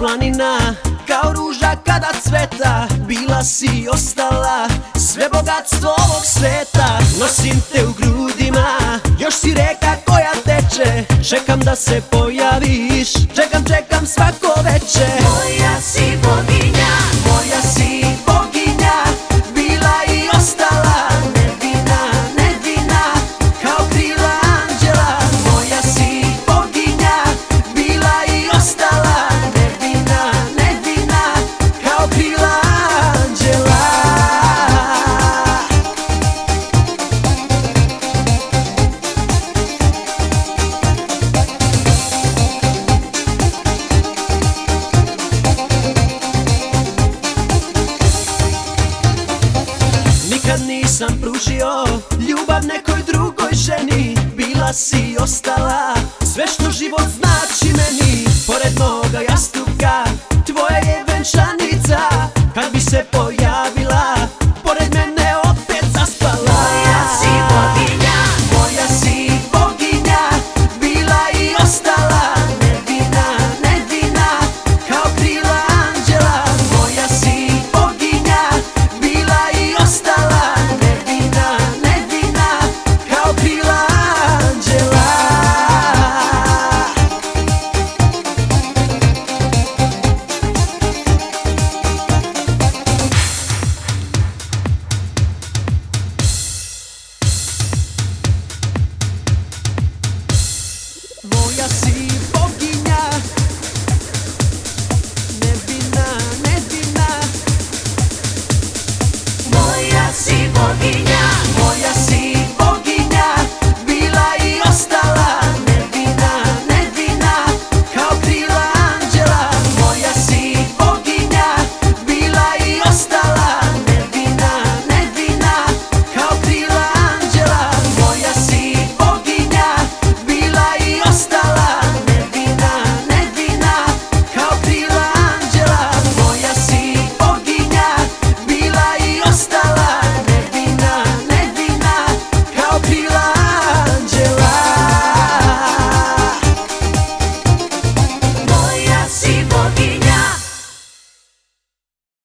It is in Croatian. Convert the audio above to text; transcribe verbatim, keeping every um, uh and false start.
planina, kao ruža kada cveta. Bila si ostala sve bogatstvo ovog sveta. Nosim te u grudima, još si reka koja teče. Čekam da se pojaviš, čekam, čekam svako veče. Moja si boginja, moja si boginja, bila i ostala nevina, nevina, kao krila anđela. Moja si boginja, bila i ostala nevina, nevina, kao krila anđela. Nikad nisam pružio ljubav nekoj drugoj ženi. Bila si i ostala sve što život znači meni. Pored moga jastuka tvoja je venčanica, kad bi se pojavila